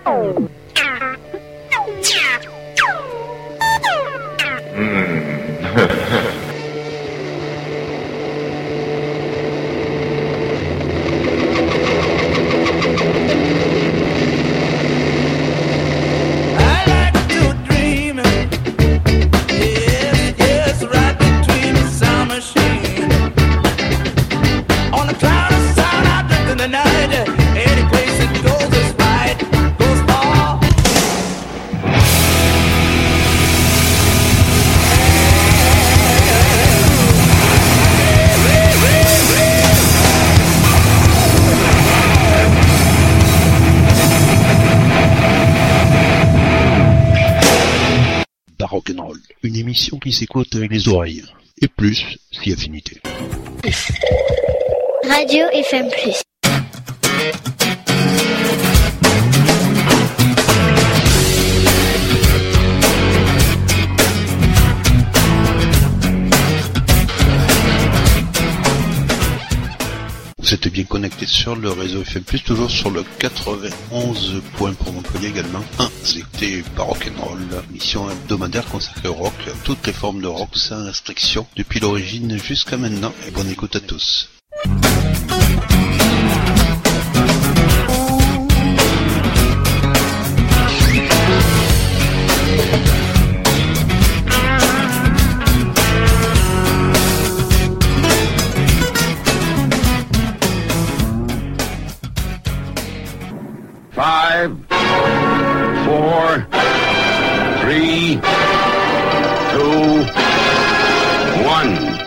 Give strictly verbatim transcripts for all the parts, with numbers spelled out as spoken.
Qui s'écoute avec les oreilles, et plus si affinité. Radio F M plus. Vous êtes bien connecté sur le réseau F M plus, toujours sur le quatre-vingt-onze point pour Montpellier également. un C'était Rock'n'Roll, mission hebdomadaire consacrée au rock, toutes les formes de rock sans restriction, depuis l'origine jusqu'à maintenant, et bonne écoute à tous. Five, four, three, two, one.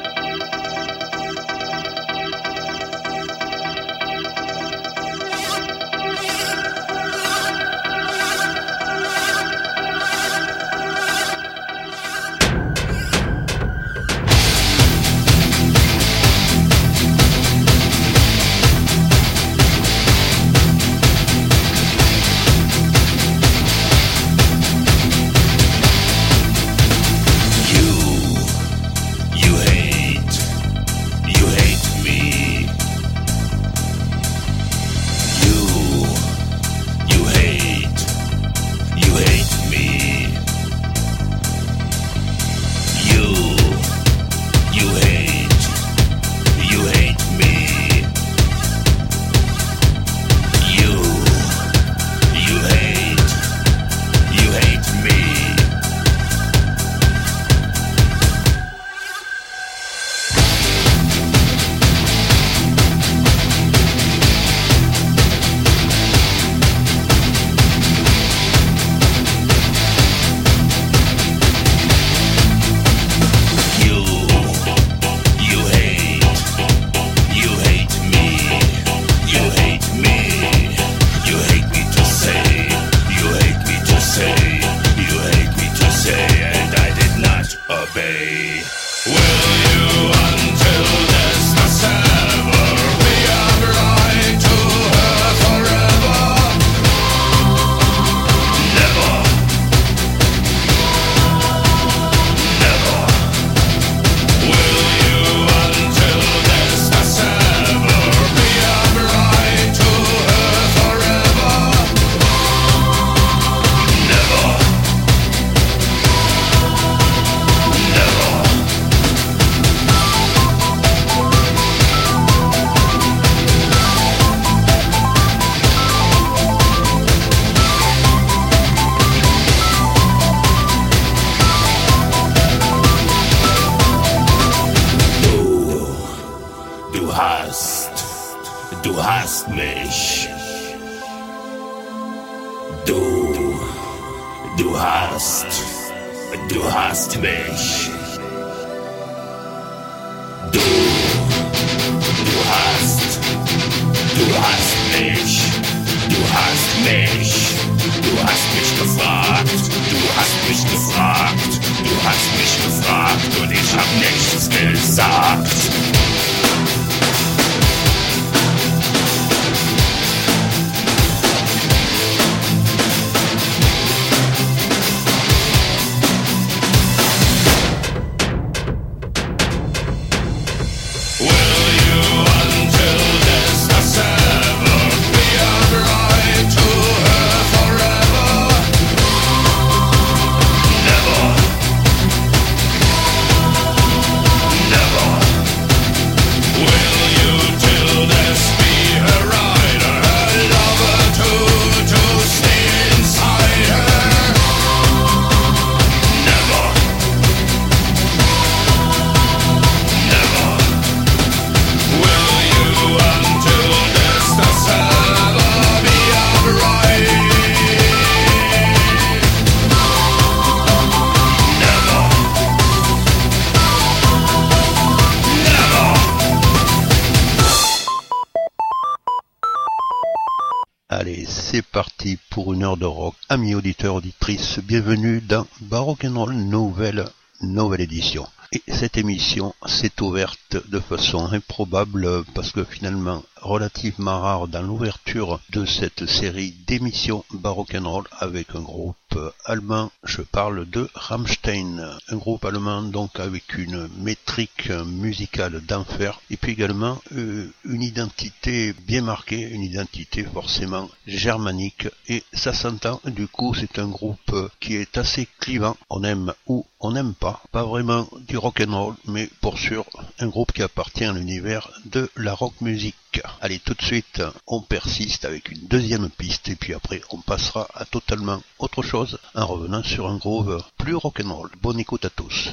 Forever c'est parti pour une heure de rock. Amis auditeurs, auditrices, bienvenue dans Baroque and Roll, nouvelle, nouvelle édition. Et cette émission s'est ouverte de façon improbable parce que finalement relativement rare dans l'ouverture de cette série d'émissions Baroque and Roll avec un groupe allemand. Je parle de Rammstein, un groupe allemand donc avec une métrique musicale d'enfer et puis également euh, une identité bien marquée, une identité forcément germanique et ça s'entend. Du coup c'est un groupe qui est assez clivant, on aime ou on n'aime pas, pas vraiment du rock and roll, mais pour sûr un groupe qui appartient à l'univers de la rock music. Allez, tout de suite, on persiste avec une deuxième piste et puis après on passera à totalement autre chose en revenant sur un groove plus rock'n'roll. Bonne écoute à tous.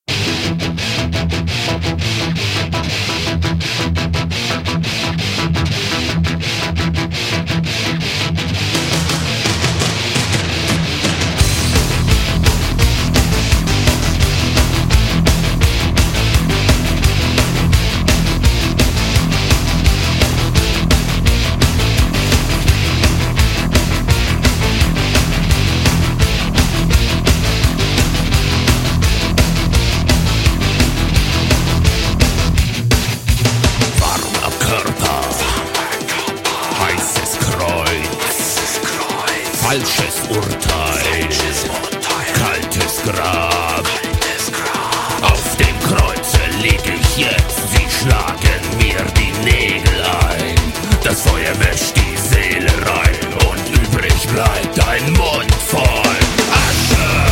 Falsches Urteil, kaltes Grab. Auf dem Kreuze lieg ich jetzt, sie schlagen mir die Nägel ein. Das Feuer wäscht die Seele rein und übrig bleibt ein Mund voll Asche.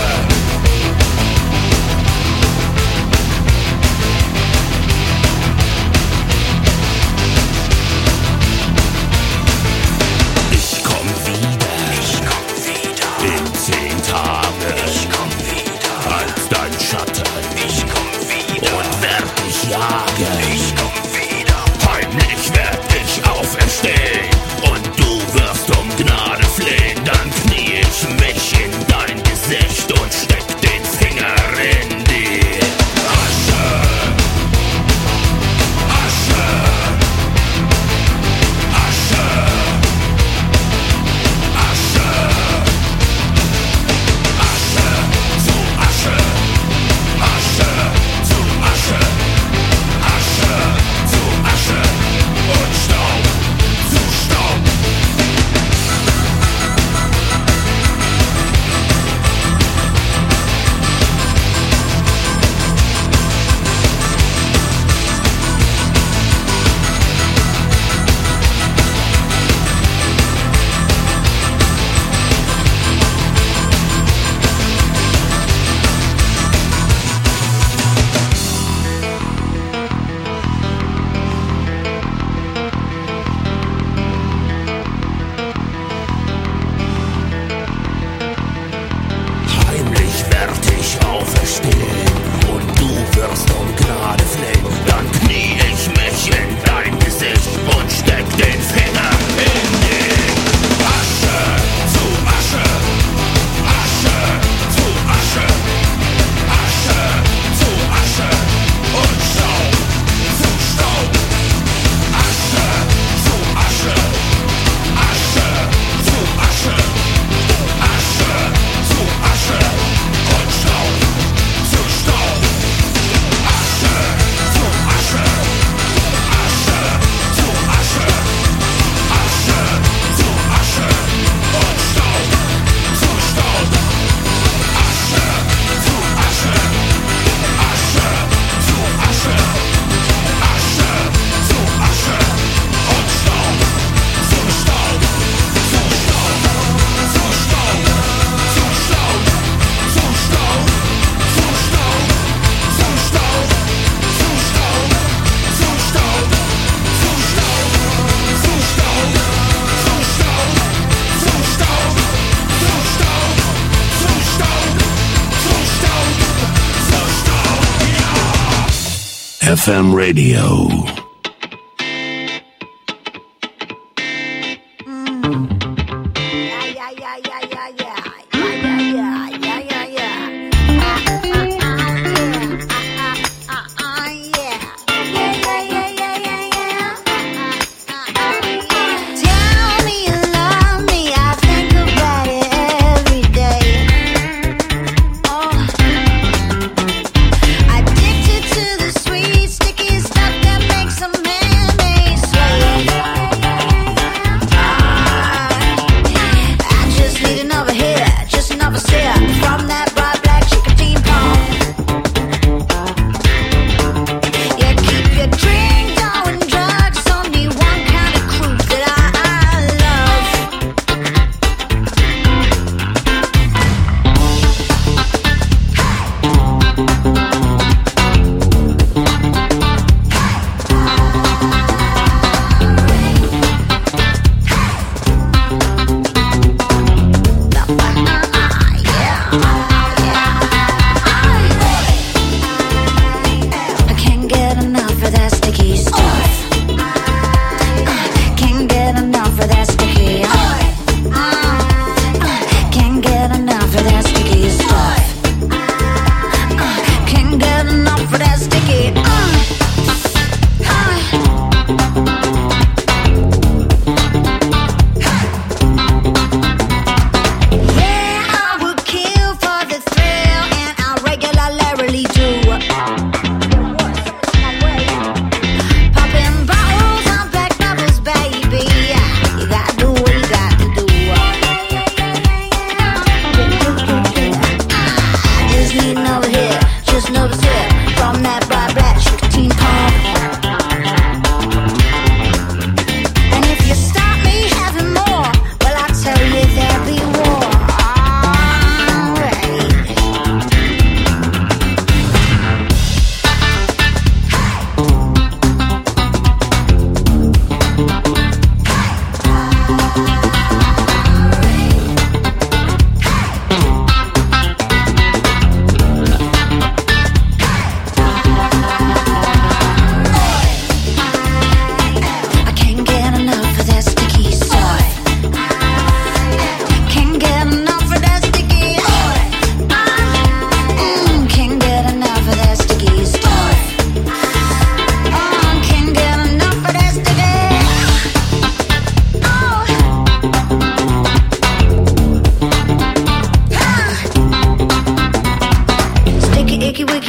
Ich komm wieder. In zehn Tagen, ich komm wieder, als dein Schatten, ich komm wieder, und werd dich jagen, ich komm wieder, heimlich werd ich auferstehen, und du wirst um Gnade flehen, dann knie ich mich in dein Gesicht und steck den Finger in die Asche, Asche, Asche, Asche. F M Radio. Tell me you love me.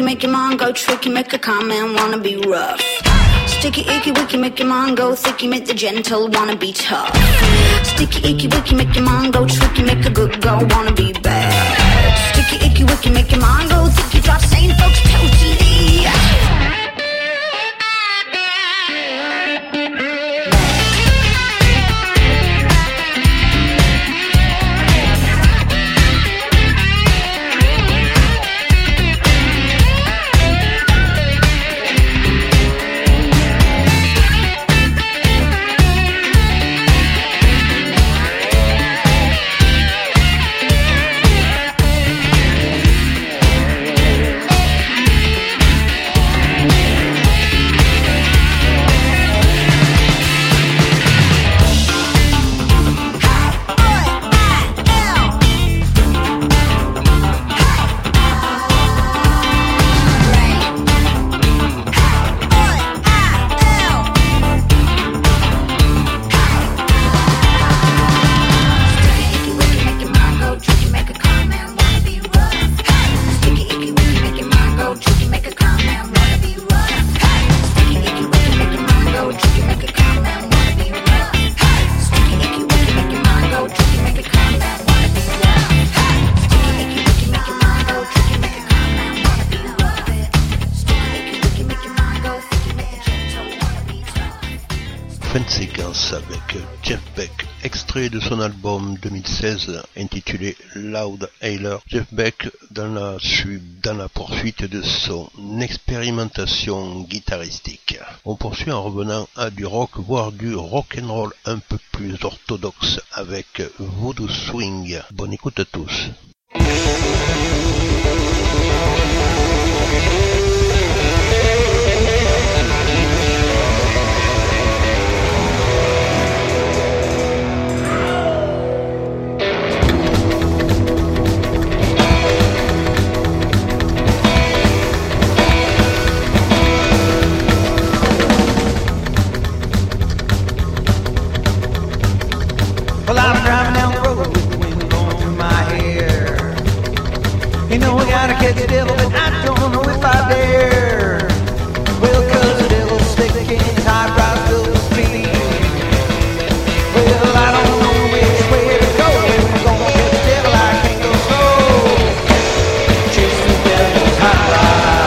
make your mind go tricky, make a comment, wanna be rough. Sticky, icky, wicky, make your mind go thicky, make the gentle wanna be tough. Sticky, icky, wicky, make your mind go tricky, make a good girl wanna be bad. Sticky, icky, wicky, make your mind go thicky, drop sane folks totally. Avec Jeff Beck, extrait de son album deux mille seize intitulé Loud Hailer. Jeff Beck dans la, dans la poursuite de son expérimentation guitaristique. On poursuit en revenant à du rock, voire du rock'n'roll un peu plus orthodoxe avec Voodoo Swing. Bonne écoute à tous. Well, I'm driving down the road with the wind blowing through my hair. You know I gotta catch the devil, but I don't know if I dare. Well, cause the devil's sticking tight right through the street. Well, I don't know which way to go. If I'm gonna get the devil, I can't go slow. Chase the devil's hot rod.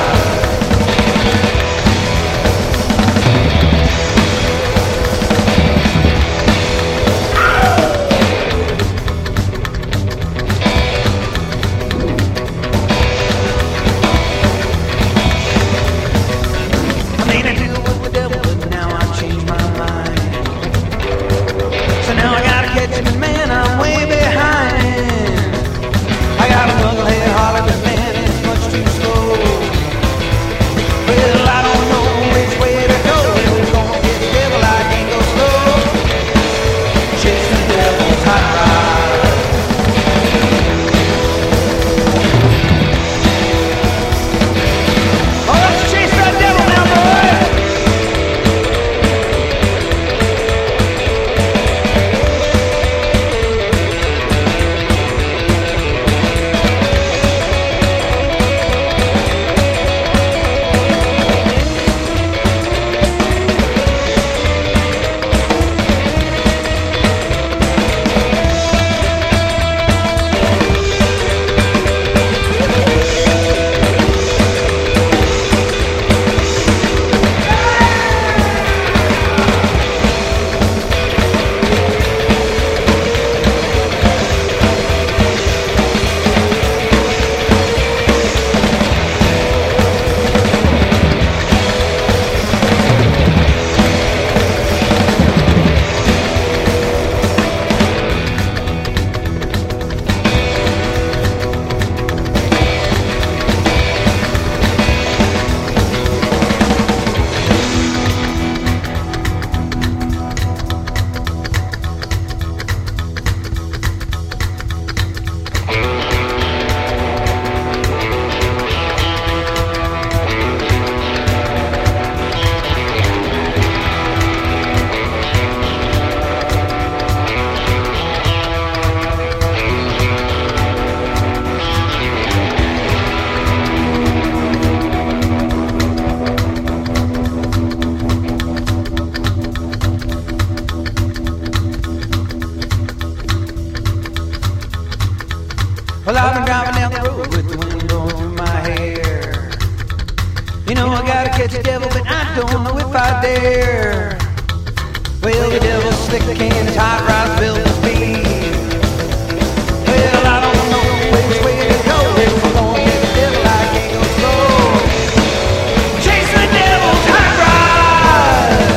Well, I've been driving down the road with the wind blowing through my hair. You know I gotta catch the devil, but I don't know if I dare. Well, the devil's slick and his hot rod built to speed. Well, I don't know which way to go. If I'm gonna catch the devil, I can't go slow. Chase the devil's hot rod.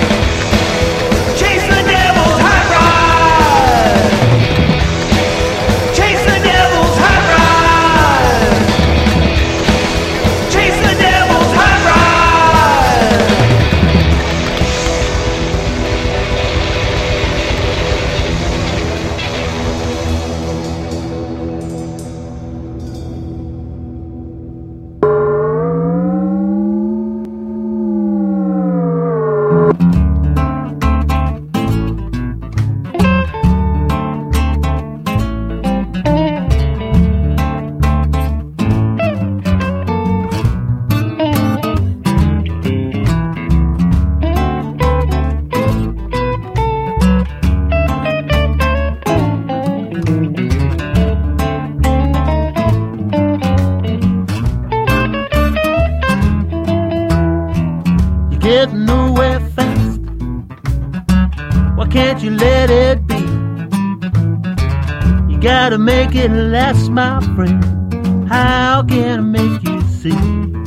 Chase the devil's hot rod. Chase the devil's hot rod. Chase the devil's hot rod. Getting nowhere fast. Why can't you let it be? You gotta make it last, my friend. How can I make you see?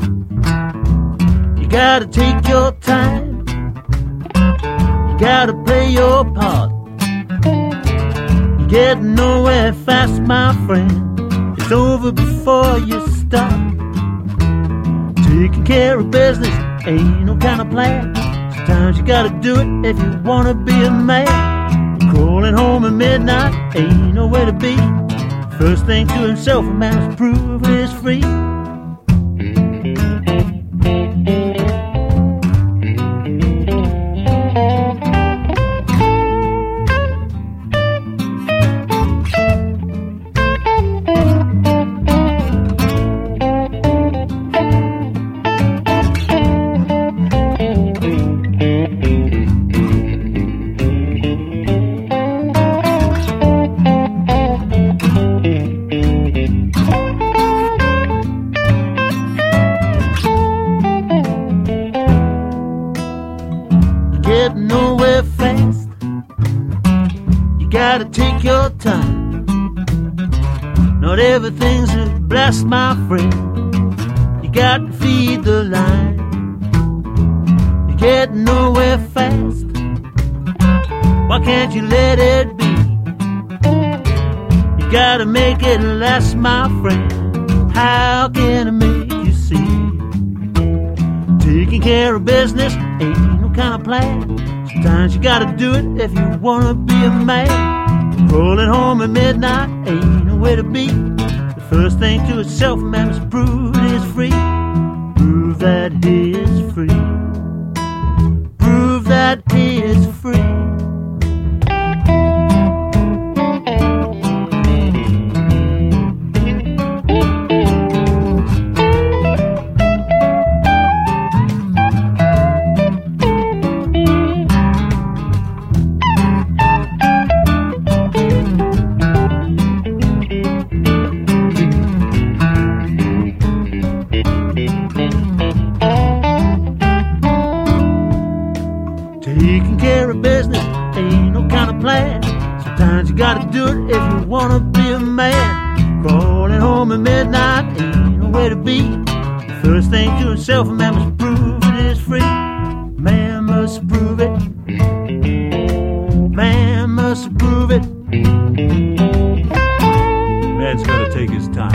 You gotta take your time. You gotta play your part. You're getting nowhere fast, my friend. It's over before you start. Taking care of business ain't no kind of plan. Sometimes you gotta do it if you wanna be a man. Crawling home at midnight ain't nowhere to be. First thing to himself, a man must prove he's free. Getting nowhere fast. You gotta take your time. Not everything's a blast, my friend. You got to feed the line. You're getting nowhere fast. Why can't you let it be? You gotta make it last, my friend. How can I make you see? Taking care of business ain't no kind of plan. Sometimes you gotta do it if you wanna be a man. Rolling home at midnight ain't nowhere to be. The first thing to itself, a man must prove he's free. Prove that he is free. Prove that he is free. Taking care of business ain't no kind of plan. Sometimes you gotta do it if you wanna be a man. Crawling home at midnight ain't nowhere to be. The first thing to himself, a man must prove it is free. Man must prove it. Man must prove it. Man's gotta take his time.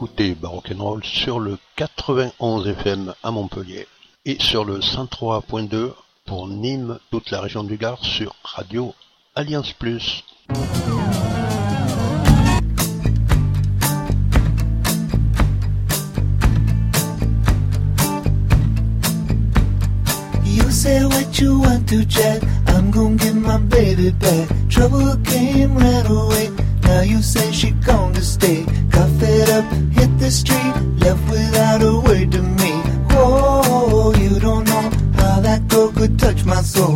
écoutez Barock'n'Roll sur le quatre-vingt-onze F M à Montpellier et sur le cent trois point deux pour Nîmes, toute la région du Gard sur Radio Alliance Plus. You say what you want to, Jack. I'm gonna get my baby back. Trouble came right away. Now you say she gonna stay. Got fed up, hit the street, left without a word to me. Oh, you don't know how that girl could touch my soul.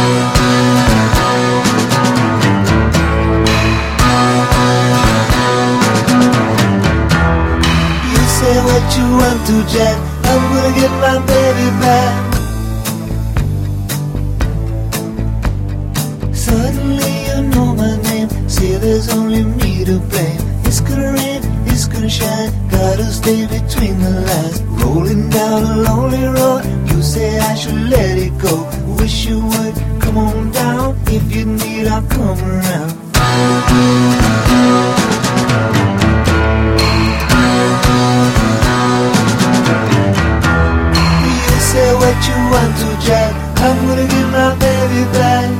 You say what you want to, Jack. I'm gonna get my baby back. Suddenly you know my name. Say there's only me to blame. It's gonna rain, it's gonna shine. Gotta stay between the lines. Rolling down a lonely road. You say I should let it go. Wish you would come on down. If you need, I'll come around. You say what you want to, Jack. I'm gonna get my baby back.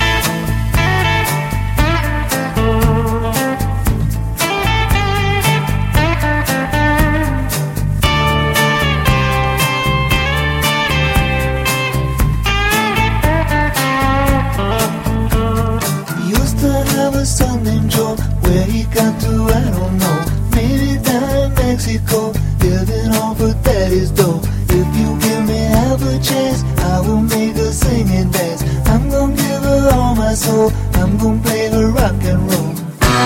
Son named Joe, where he got to, I don't know. Maybe down in Mexico, living off of daddy's dough. If you give me half a chance, I will make her sing and dance. I'm gonna give her all my soul. I'm gonna play her rock and roll.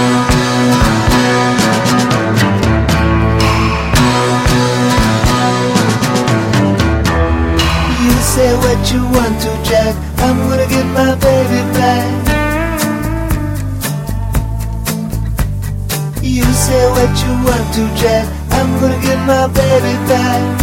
You say what you want to, Jack. I'm gonna get my baby back. You say what you want to, Jack. I'm gonna get my baby back.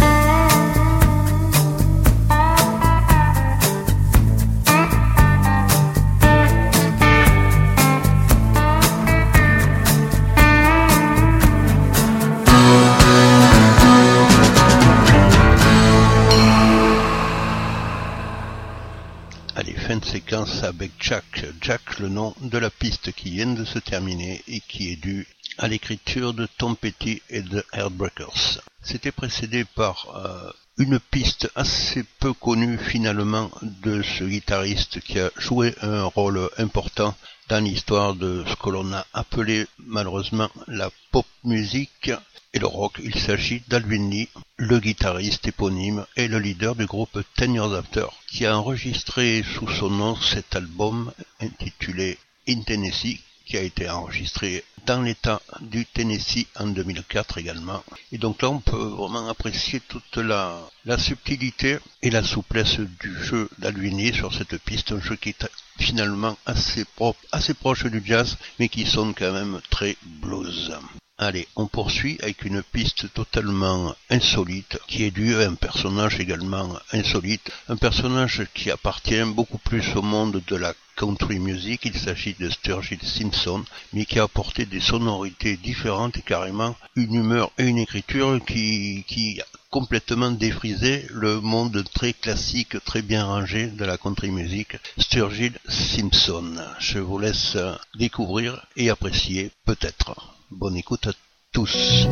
Allez, fin de séquence avec Jack. Jack, le nom de la piste qui vient de se terminer et qui est due à l'écriture de Tom Petty et de Heartbreakers. C'était précédé par euh, une piste assez peu connue finalement de ce guitariste qui a joué un rôle important dans l'histoire de ce que l'on a appelé malheureusement la pop music et le rock. Il s'agit d'Alvin Lee, le guitariste éponyme et le leader du groupe Ten Years After, qui a enregistré sous son nom cet album intitulé In Tennessee, qui a été enregistré dans l'état du Tennessee en deux mille quatre également. Et donc là, on peut vraiment apprécier toute la, la subtilité et la souplesse du jeu d'Alvin Lee sur cette piste, un jeu qui est finalement assez propre, assez proche du jazz, mais qui sonne quand même très blues. Allez, on poursuit avec une piste totalement insolite, qui est due à un personnage également insolite, un personnage qui appartient beaucoup plus au monde de la country music. Il s'agit de Sturgill Simpson, mais qui a apporté des sonorités différentes et carrément une humeur et une écriture qui, qui a complètement défrisé le monde très classique, très bien rangé de la country music. Sturgill Simpson, je vous laisse découvrir et apprécier peut-être. Bonne écoute à tous.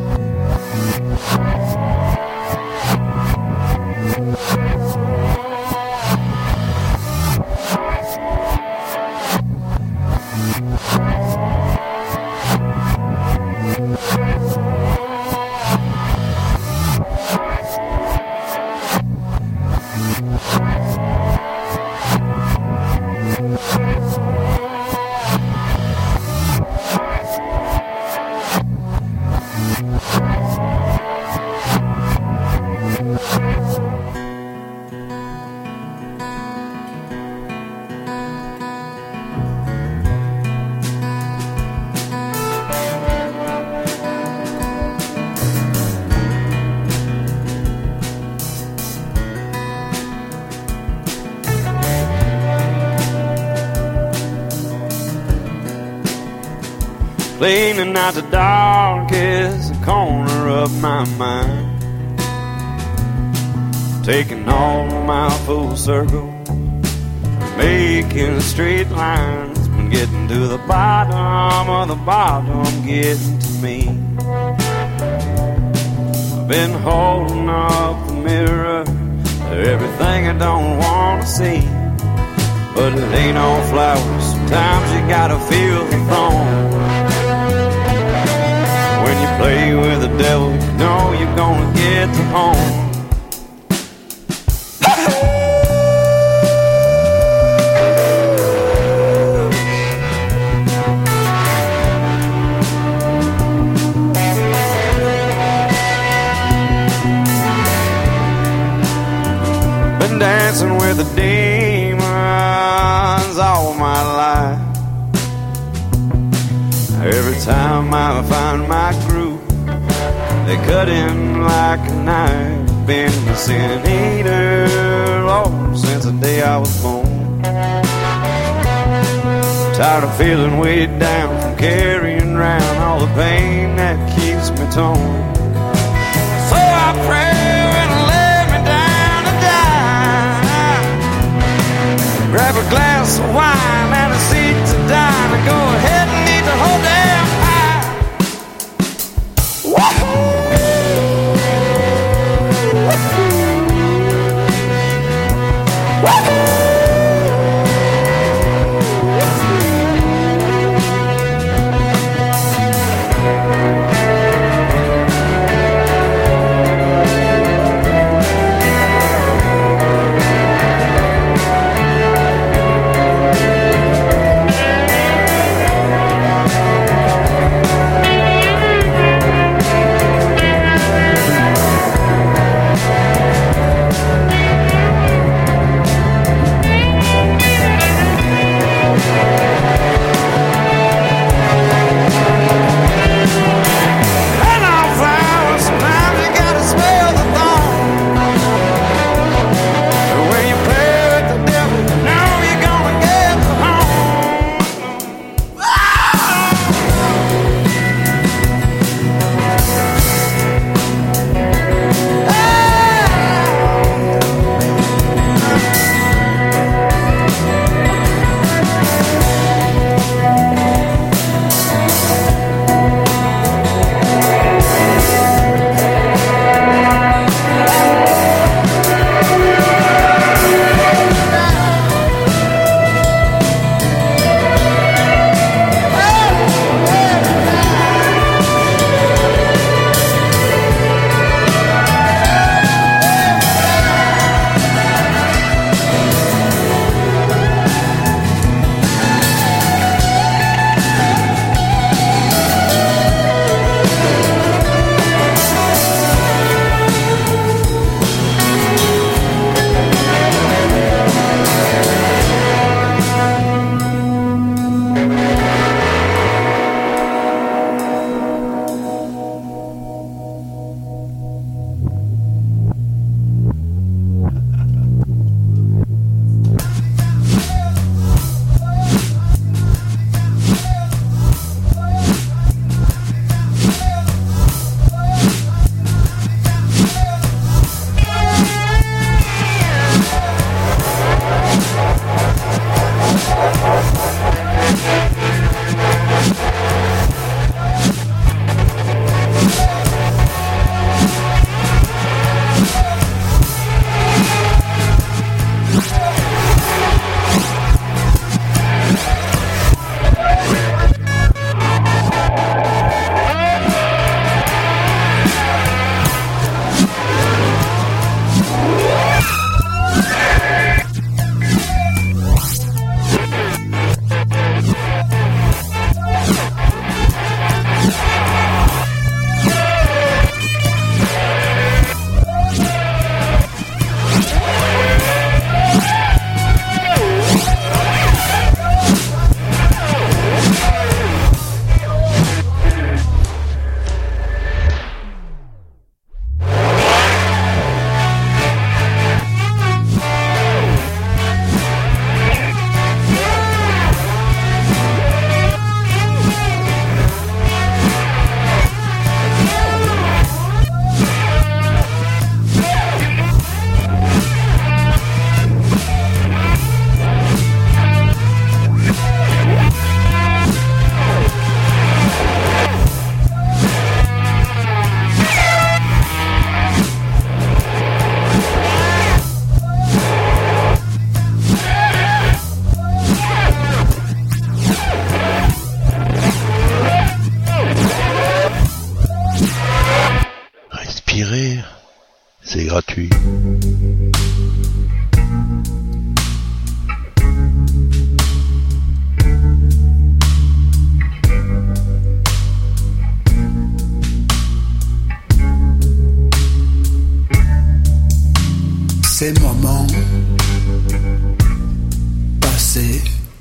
cleaning out the darkest corner of my mind, taking all my full circle, making straight lines, when getting to the bottom of the bottom, getting to me. I've been holding up the mirror to everything I don't want to see, but it ain't all flowers. Sometimes you gotta feel the thorn. When you play with the devil, you know you're gonna get to home. Been dancing with the demons all my life. Every time I find my groove, they cut in like a knife. Been a sin eater, Lord, since the day I was born. Tired of feeling weighed down from carrying around all the pain that keeps me torn. So I pray when I lay me down to die, grab a glass of wine and a seat to dine, and go ahead and eat the whole damn pie. Woo-hoo! gratuit. Ces moments passés,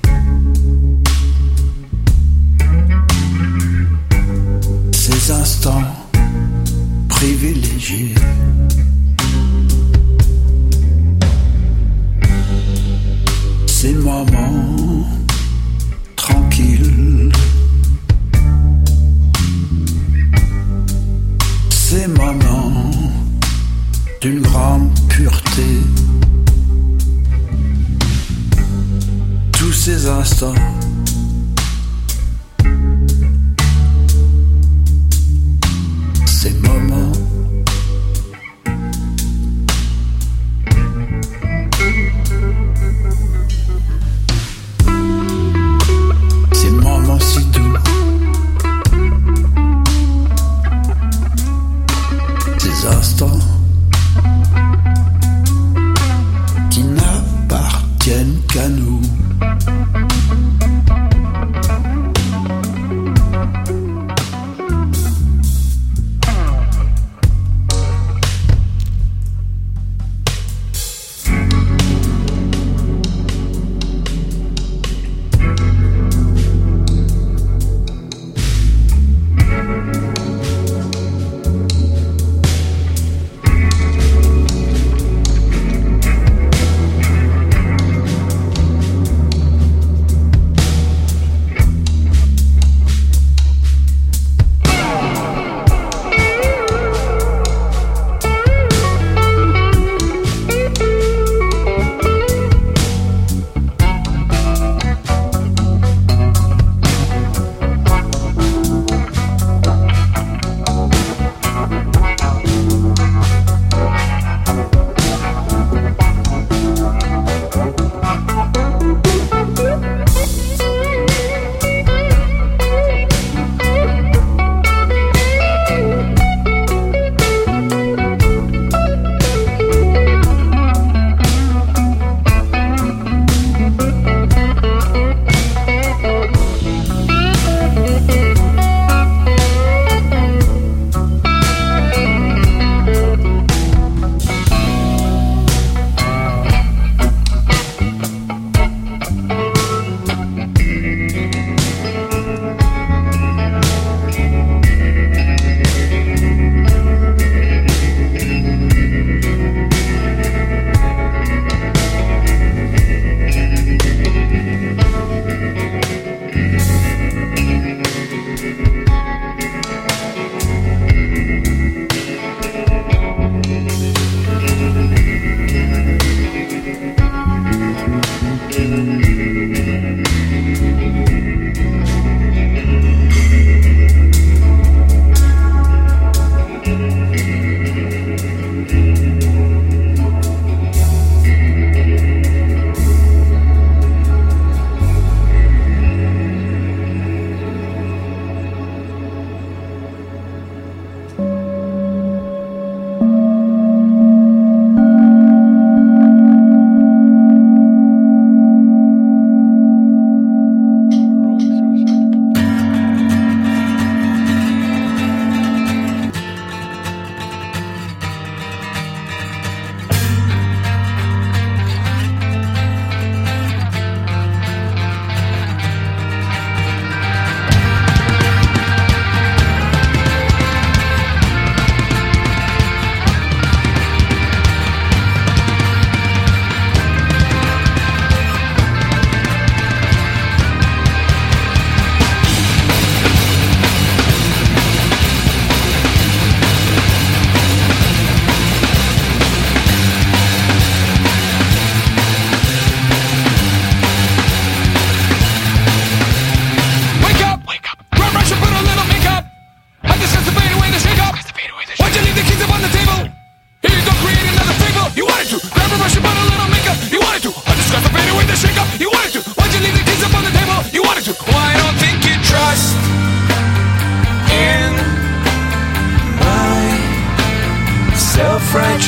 ces instants privilégiés, ces moments tranquilles, ces moments d'une grande pureté, tous ces instants ces moments ces moments si doux, ces instants qui n'appartiennent qu'à nous.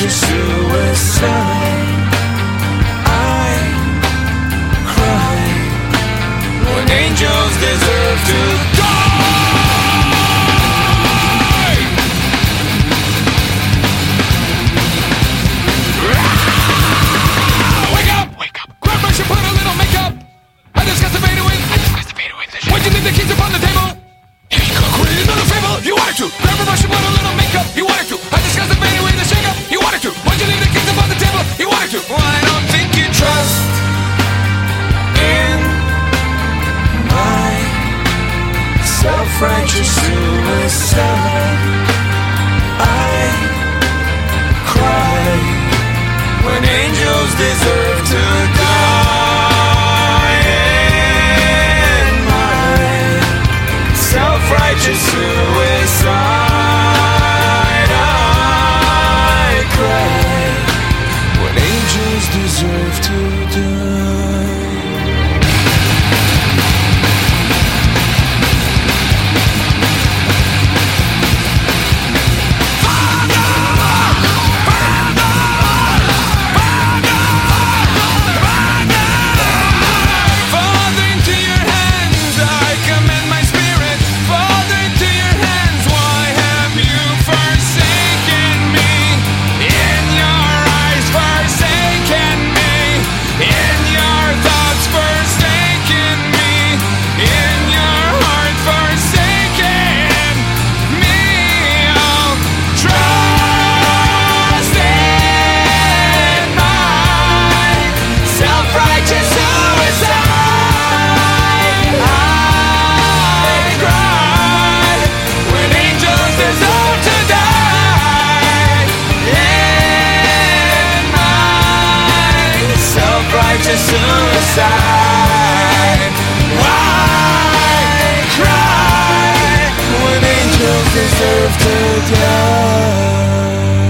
self-righteous suicide. I cry when angels deserve to die. Wake up! Wake up! Grab brush and put a little makeup. I discussed the fade away. I discussed the fade away. Why'd you leave the keys upon the table? Create another fable. You wanted to. Grab a brush and put a little makeup. You wanted to. I discussed the fade away, the shake up. You wanted to. Why'd you leave the keys upon the table? You wanted to. Well, I don't think you trust in my self-righteous suicide. I cry when angels deserve to die. In my self-righteous suicide, I cry when angels deserve to die. Suicide. Why cry when angels deserve to die?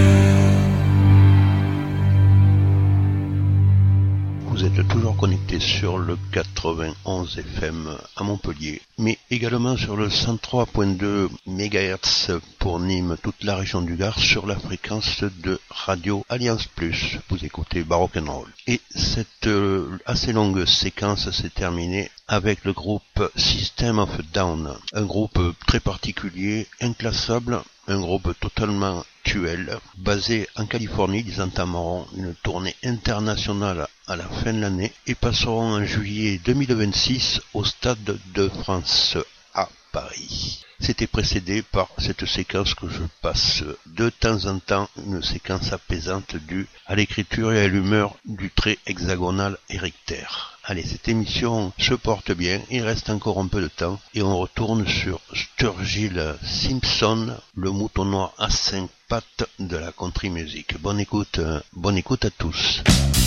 Vous êtes toujours connectés sur le quatre-vingt-onze F M à Montpellier, mais également sur le cent trois virgule deux mégahertz pour Nîmes, toute la région du Gard, sur la fréquence de Radio Alliance Plus. Vous écoutez Baroque and Roll. Et cette euh, assez longue séquence s'est terminée avec le groupe System of a Down, un groupe très particulier, inclassable, un groupe totalement actuel, basé en Californie. Ils entameront une tournée internationale à la fin de l'année et passeront en juillet deux mille vingt-six au Stade de France à Paris. C'était précédé par cette séquence que je passe de temps en temps, une séquence apaisante due à l'écriture et à l'humeur du trait hexagonal Eric Terre. Allez, cette émission se porte bien, il reste encore un peu de temps et on retourne sur Sturgill Simpson, le mouton noir à cinq pattes de la country music. Bonne écoute, bonne écoute à tous.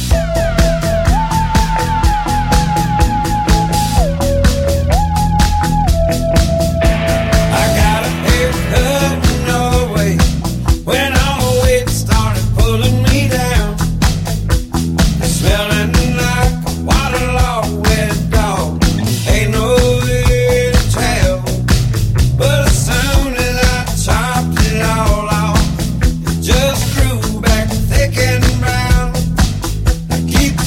When all the weight started pulling me down, smelling like a waterlogged wet dog. Ain't no way to tell, but as soon as I chopped it all off, it just grew back thick and brown. I keep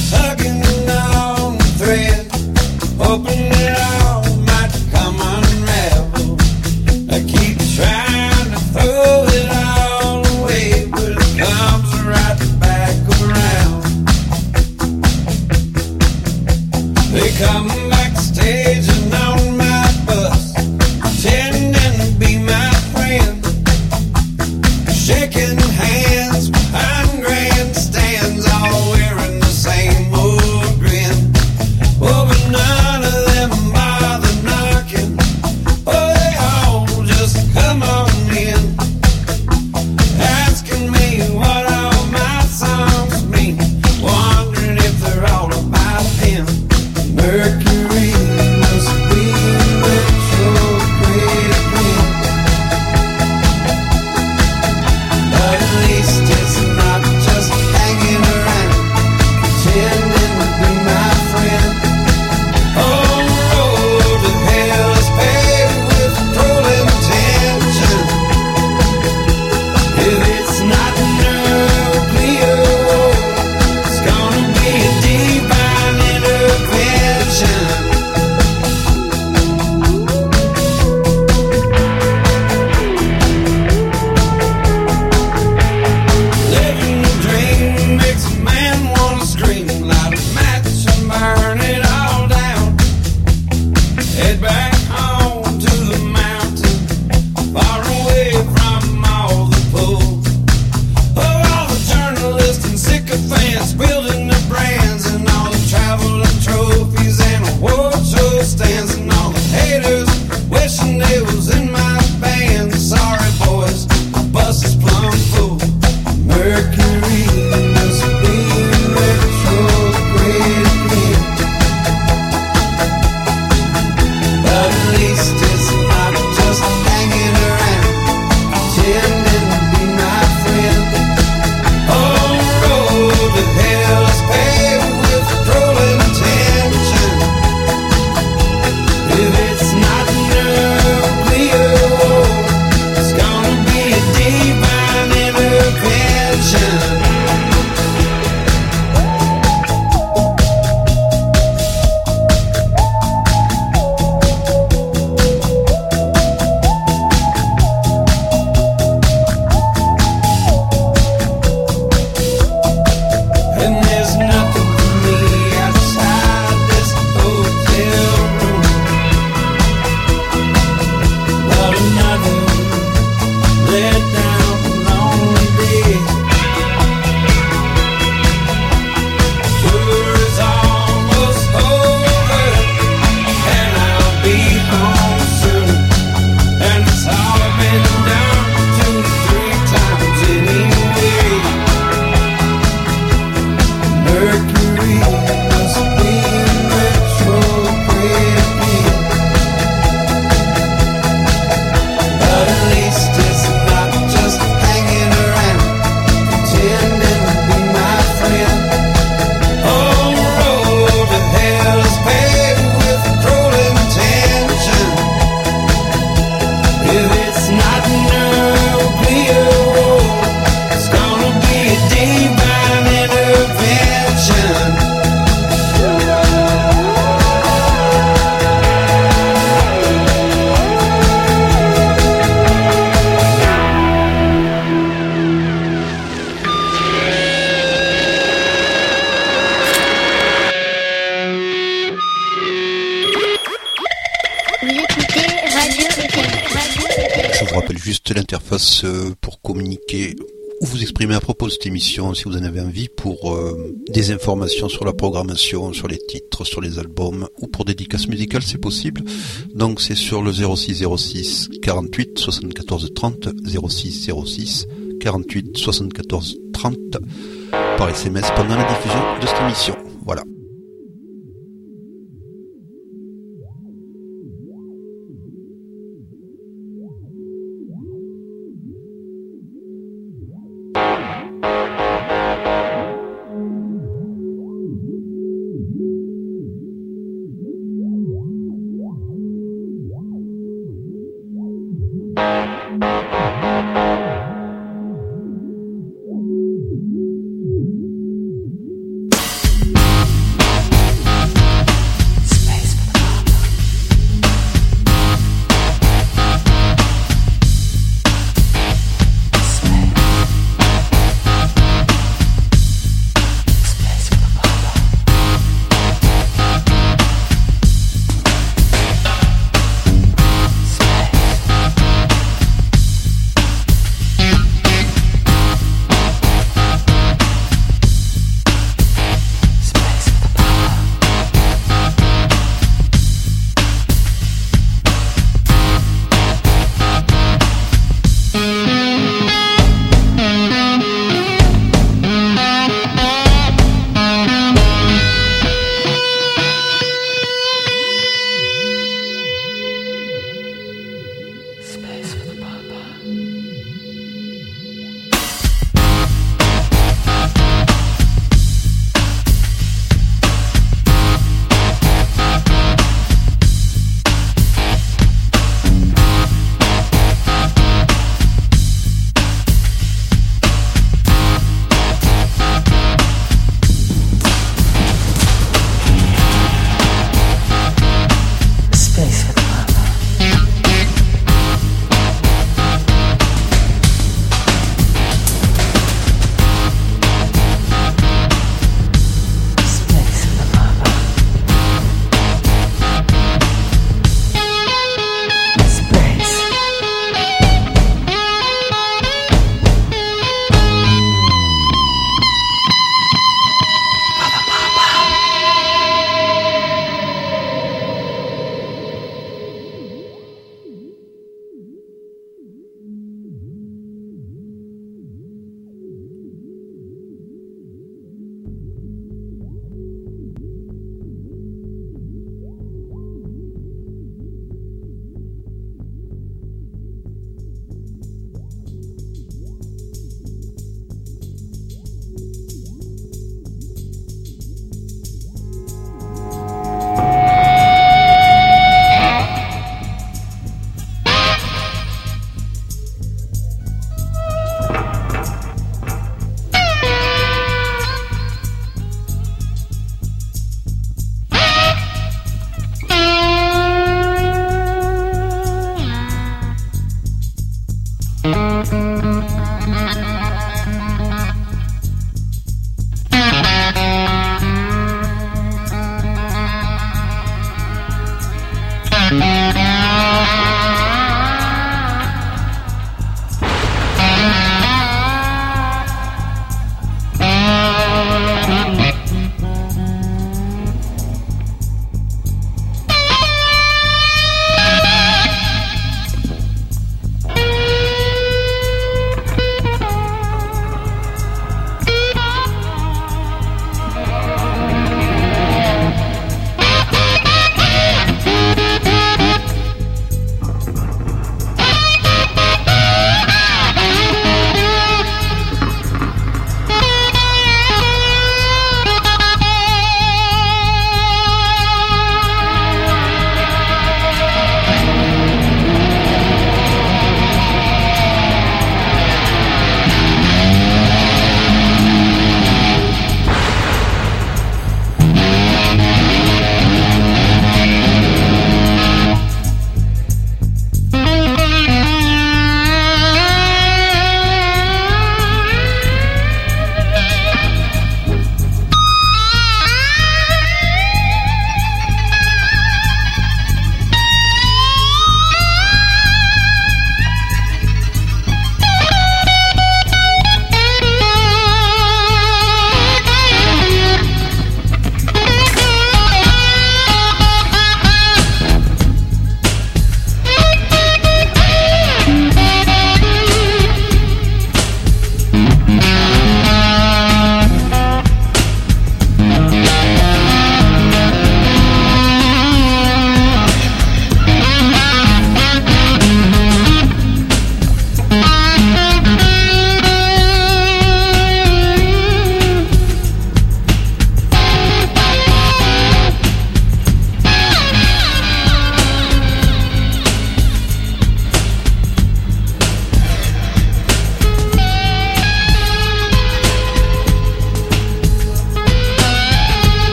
vous rappelle juste l'interface euh, pour communiquer ou vous exprimer à propos de cette émission si vous en avez envie, pour euh, des informations sur la programmation, sur les titres, sur les albums, ou pour dédicaces musicales, c'est possible. Donc c'est sur le zéro six zéro six quarante-huit soixante-quatorze trente, zéro six zéro six quarante-huit soixante-quatorze trente par S M S pendant la diffusion de cette émission. Voilà.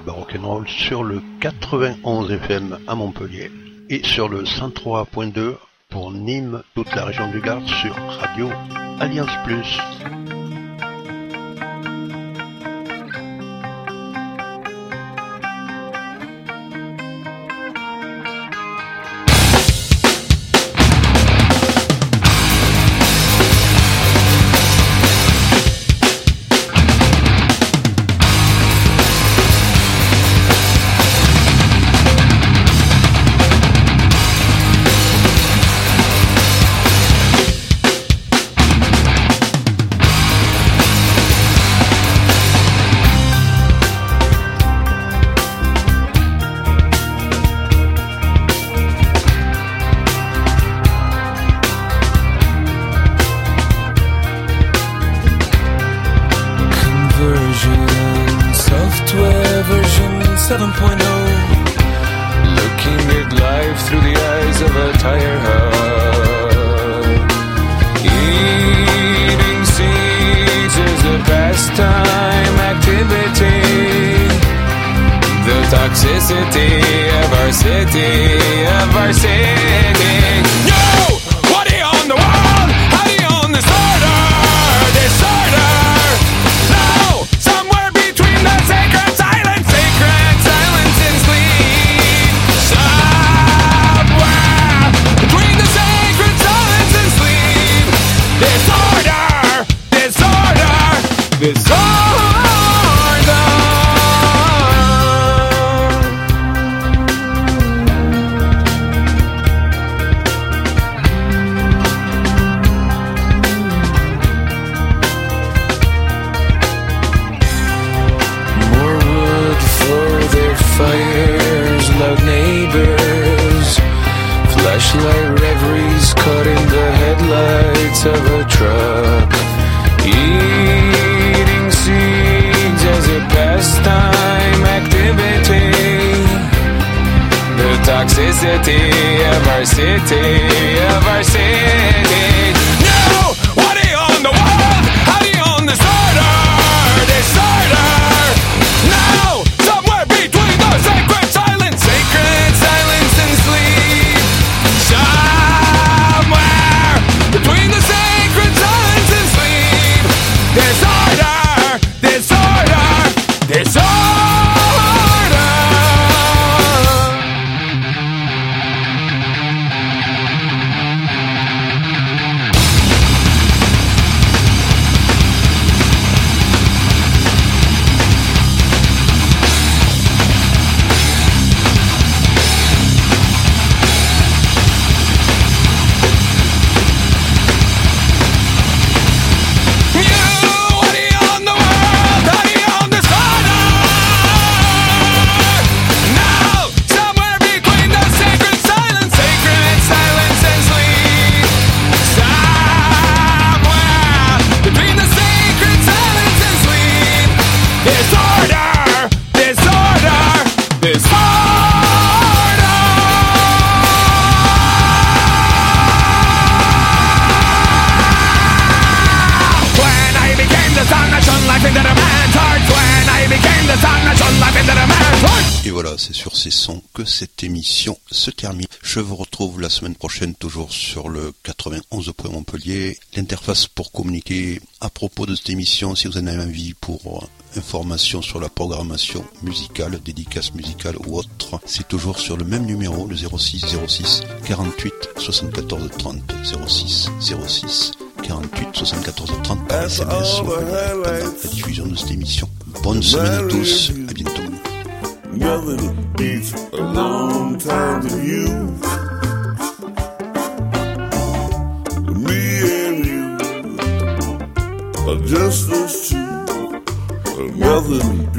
bah, rock'n'roll sur le quatre-vingt-onze F M à Montpellier et sur le cent trois point deux pour Nîmes, toute la région du Gard sur Radio Alliance Plus. seven point oh, looking at life through the eyes of a tire hub. Eating seeds is a pastime activity. The toxicity of our city, of our city. Yo! What are you on the wall? How do you own disorder? Disorder! No! Somewhere between the sacred silence, sacred silence and sleep. Somewhere between the sacred silence and sleep. Disorder! Disorder! Disorder! Fires, loud neighbors, flashlight reveries caught in the headlights of a truck. Eating seeds as a pastime activity. The toxicity of our city, of our city. No! What are you on the wall? How do you own disorder? Disorder! No! Somewhere between the sacred silence, sacred silence and sleep. Somewhere between the sacred silence and sleep. Disorder, disorder, disorder. Et voilà, c'est sur ces sons que cette émission se termine. Je vous retrouve la semaine prochaine, toujours sur le quatre-vingt-onze point Montpellier. L'interface pour communiquer à propos de cette émission, si vous en avez envie, pour informations sur la programmation musicale, dédicace musicale ou autre, c'est toujours sur le même numéro, le zéro six zéro six quarante-huit soixante-quatorze trente. zéro six zéro six quarante-huit soixante-quatorze trente par S M S ou pendant la diffusion de cette émission. Bonne semaine à tous, à bientôt. Nothing beats a long time to you. Me and you are just as two. Nothing